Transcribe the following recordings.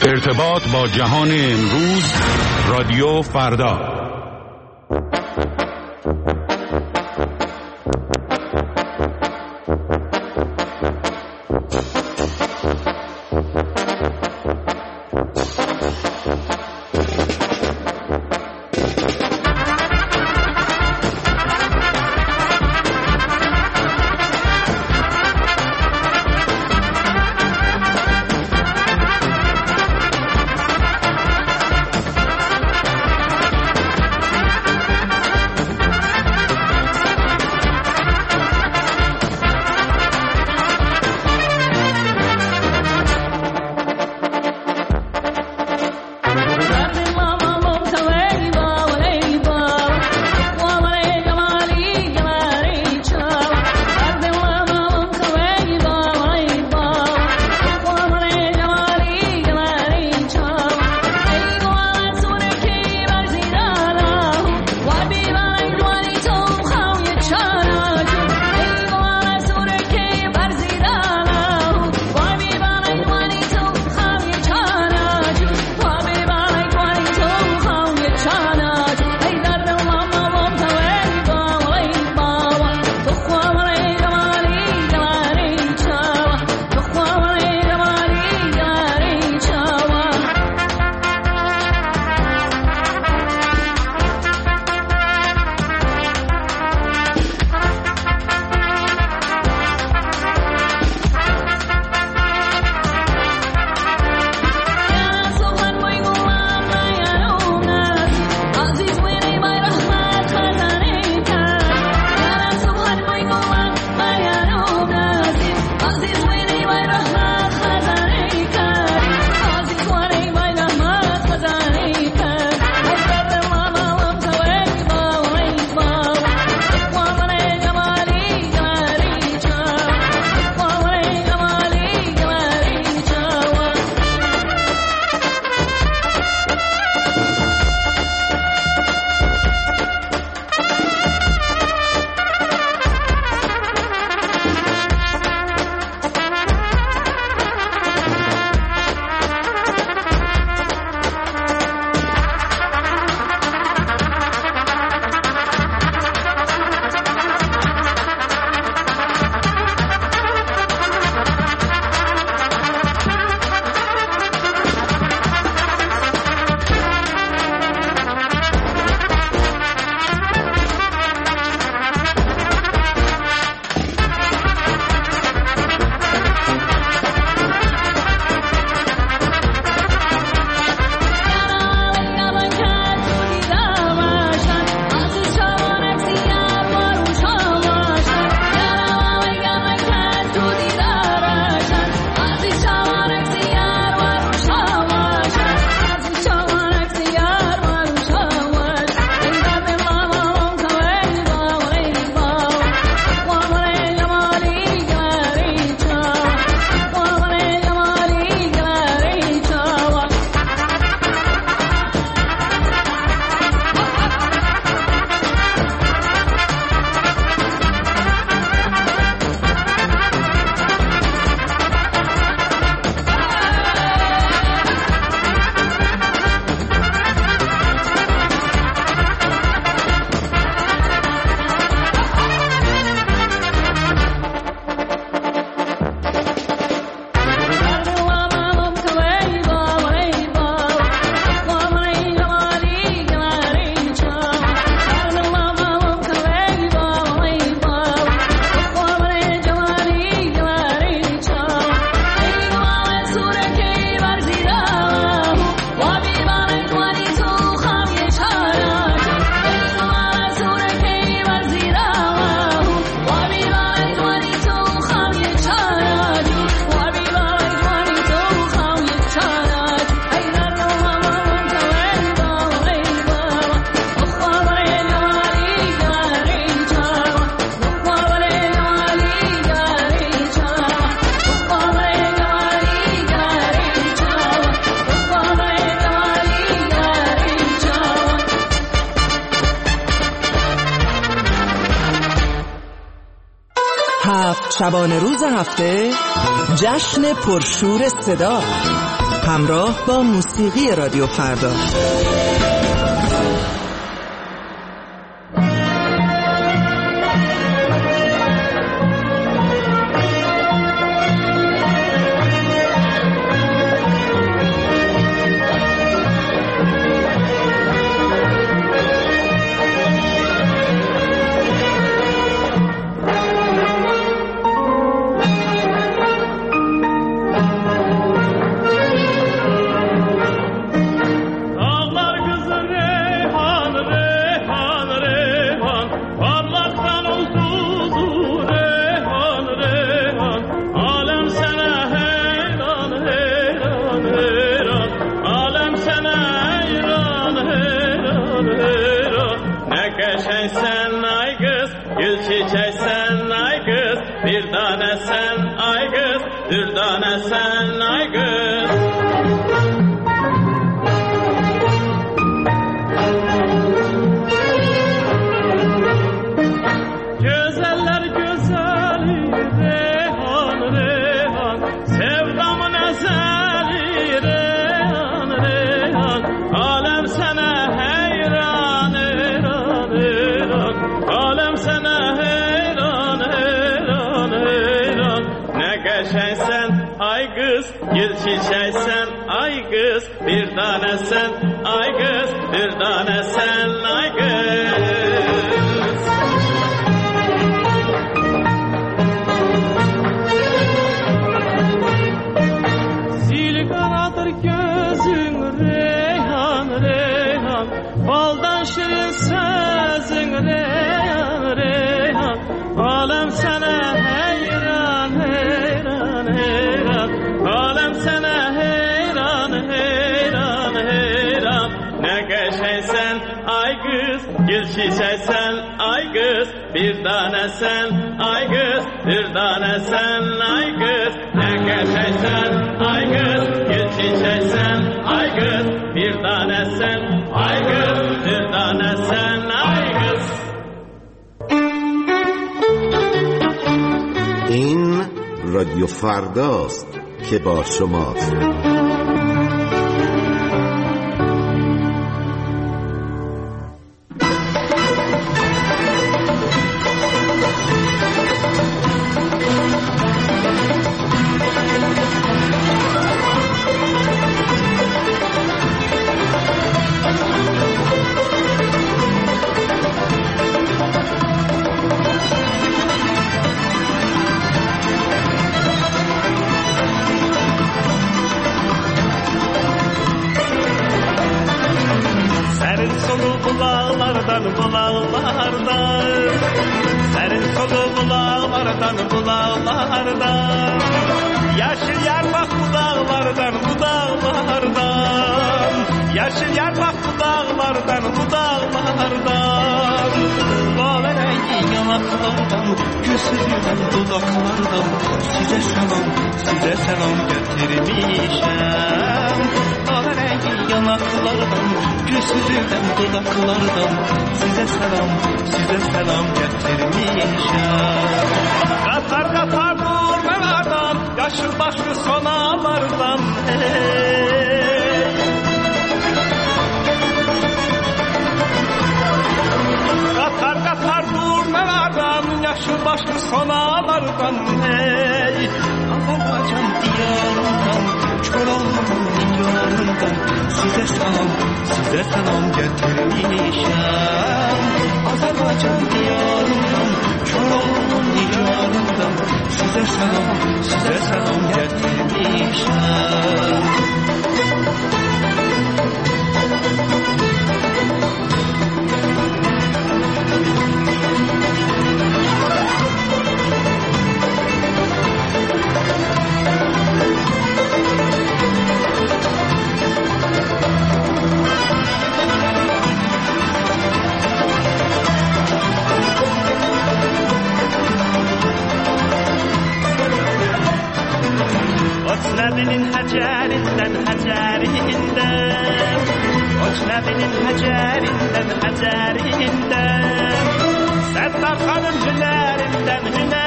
ارتباط با جهان امروز، رادیو فردا. شبانه روز هفته جشن پرشور صدا همراه با موسیقی رادیو فردا. این رادیو فرداست که با شماست.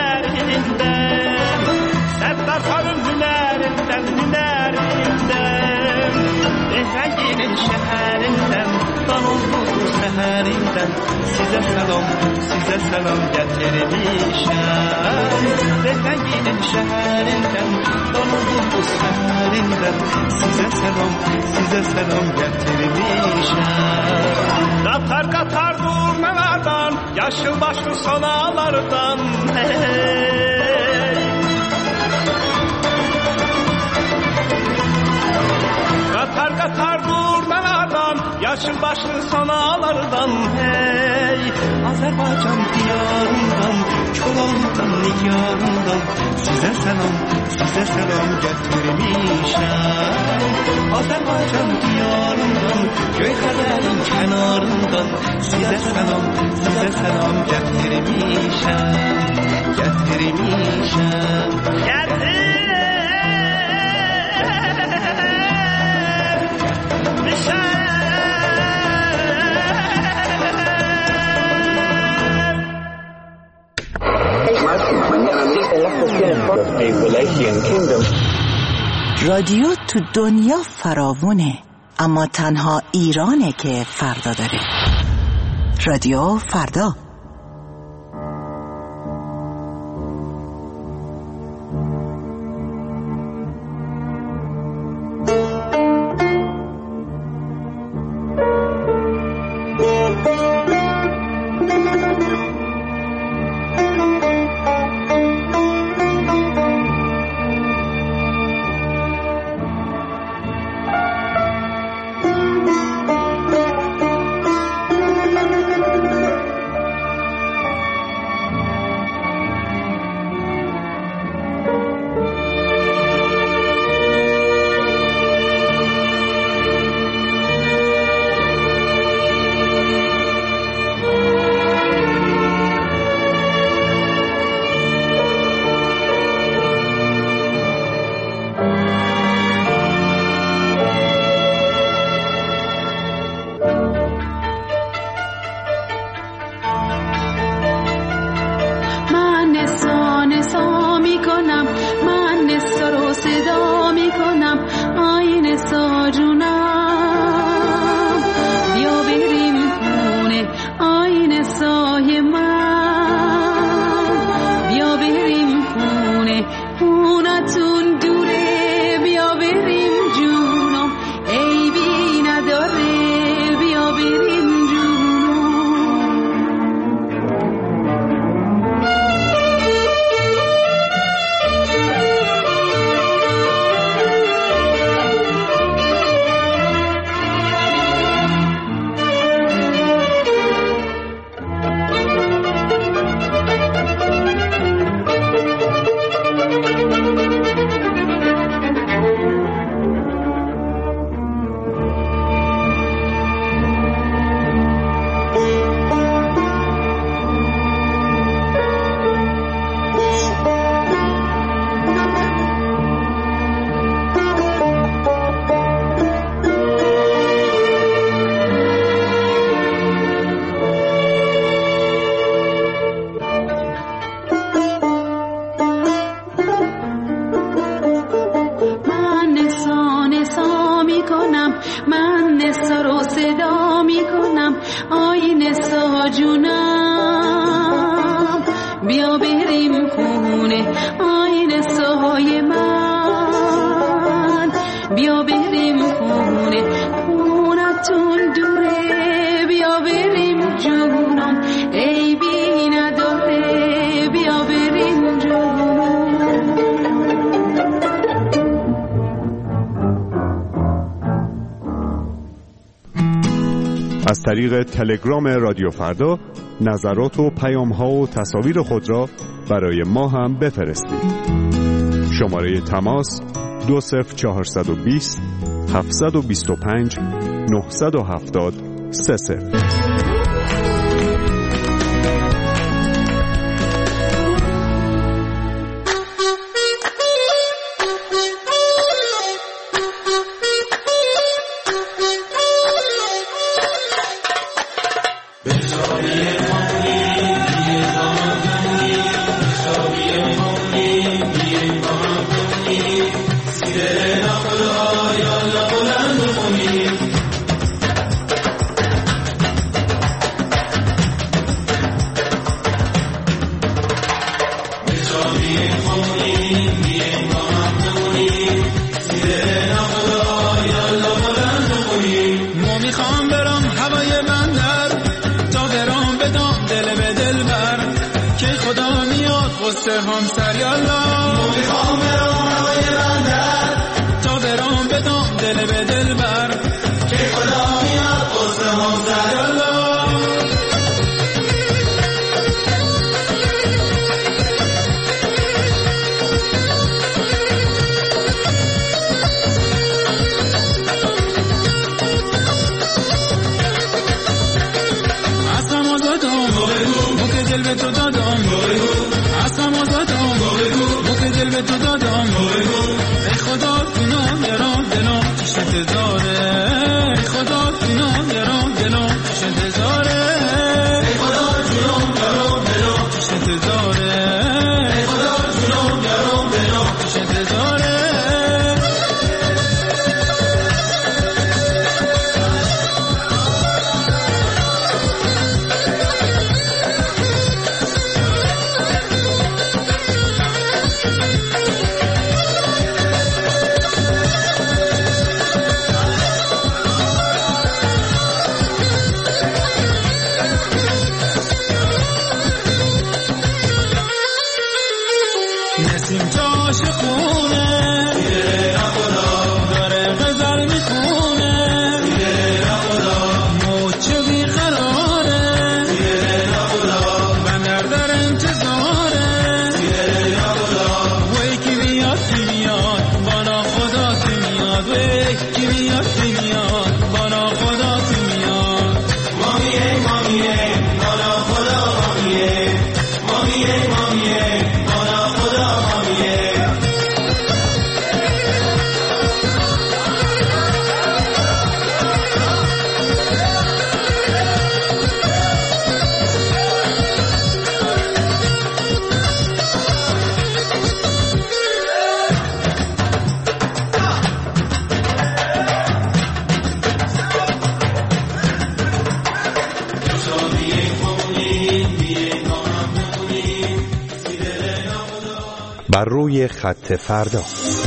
Settar hanım hünerinden size selam getirmişem. Defenginin şehrinden, donuldum bu seherinden. Size selam getirmişem. Katar katar durnalardan, yaşıl başlı sonalardan. Hey. Katar katar durnalardan, yaşıl başlı sonalardan. Hey, Azerbaycan diyarından, Çolan'dan, Nigar'ından. Size selam getirmişem. Azerbaycan diyarından, Göyxəbərin kənarından. Size selam getirmişem. رادیو تو دنیا فراوونه، اما تنها ایرانه که فردا داره. رادیو فردا. از طریق تلگرام رادیو فردا نظرات و پیام‌ها و تصاویر خود را برای ما هم بفرستید. شماره تماس 20420 725 970 30. همسر یالله میخوام برام هوای بندر تا برام بدم دل به دل بر که خدا میاد قصد همسر یالله به تو دادم اصلا آزادم موقع دل به تو دادم ای خدا کنم یارم دلم چش انتظاره ای خدا کنم یارم دلم چش انتظاره ای خدا جونم یارم دلم چش انتظاره ای خدا جونم یارم دلم چش انتظاره بر روی خط فردا.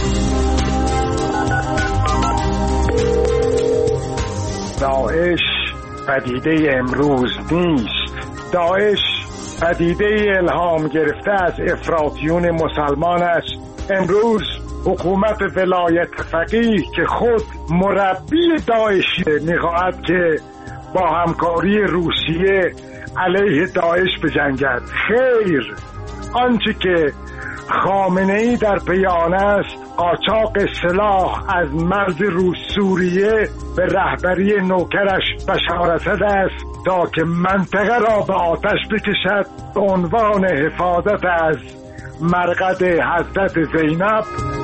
داعش پدیده امروز نیست. داعش پدیده الهام گرفته از افراطیون مسلمان است. امروز حکومت ولایت فقیه که خود مربی داعش میخواهد که با همکاری روسیه علیه داعش بجنگد. خیر، آنچه که خامنه‌ای در بیان است قاچاق سلاح از مرز روس سوریه به رهبری نوکرش بشار اسد است تا که منطقه را به آتش بکشد به عنوان حفاظت از مرقد حضرت زینب.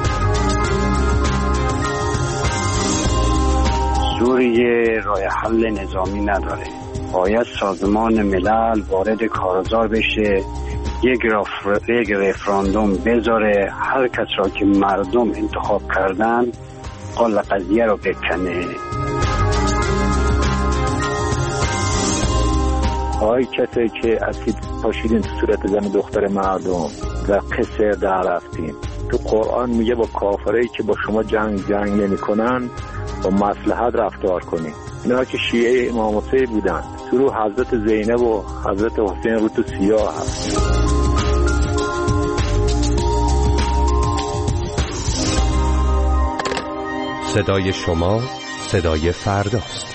سوریه راه حل نظامی نداره. باید سازمان ملل وارد کارزار بشه، یک رفراندوم بذاره، هر کس را که مردم انتخاب کردن قال قضیه رو بکنه. آی کسی که اسید پاشیدین تو صورت زن دختر مردم و قصر در رفتیم. تو قرآن میگه با کافرایی که با شما جنگ نمی کنن با مصلحت رفتار کنین. اینا که شیعه امام حسین بودن، تو رو حضرت زینب و حضرت حسین رو تو سیاه هست. صدای شما صدای فرداست.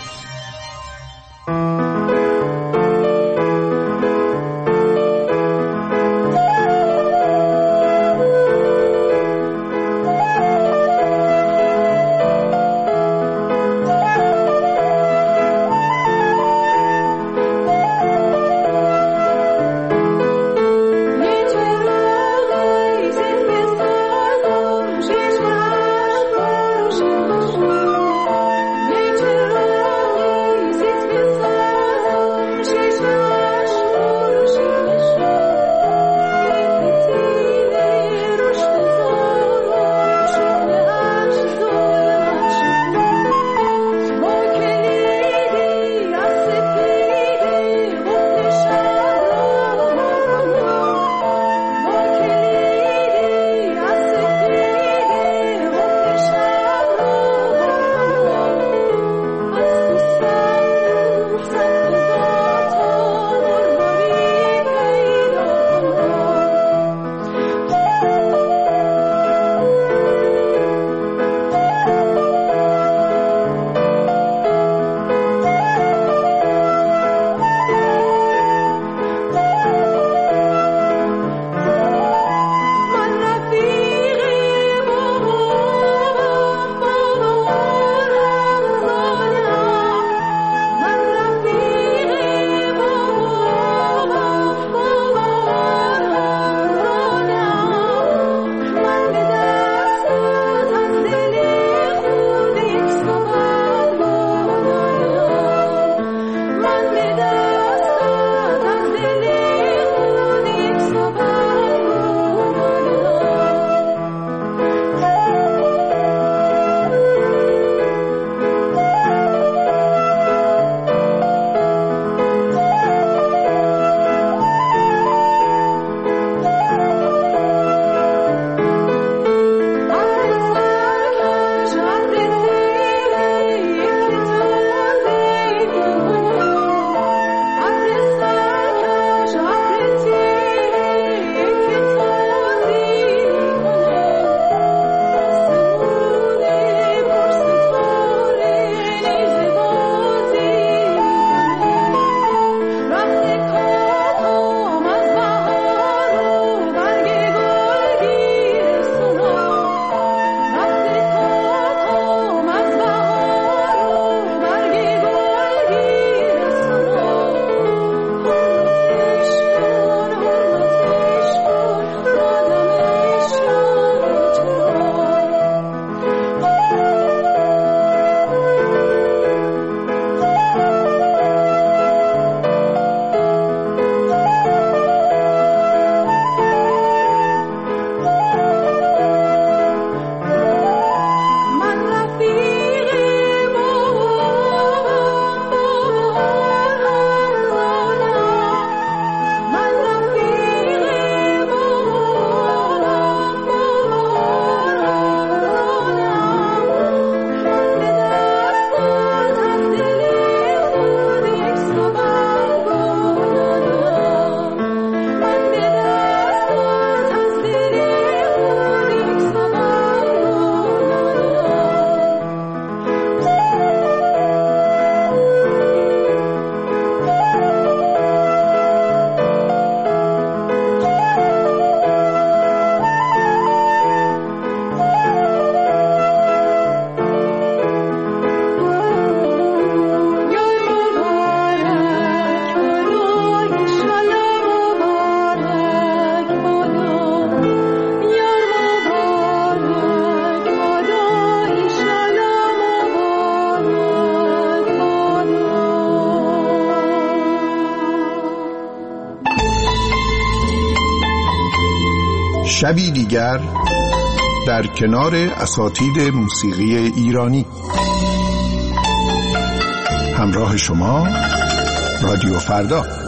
شبی دیگر در کنار اساتید موسیقی ایرانی. همراه شما رادیو فردا.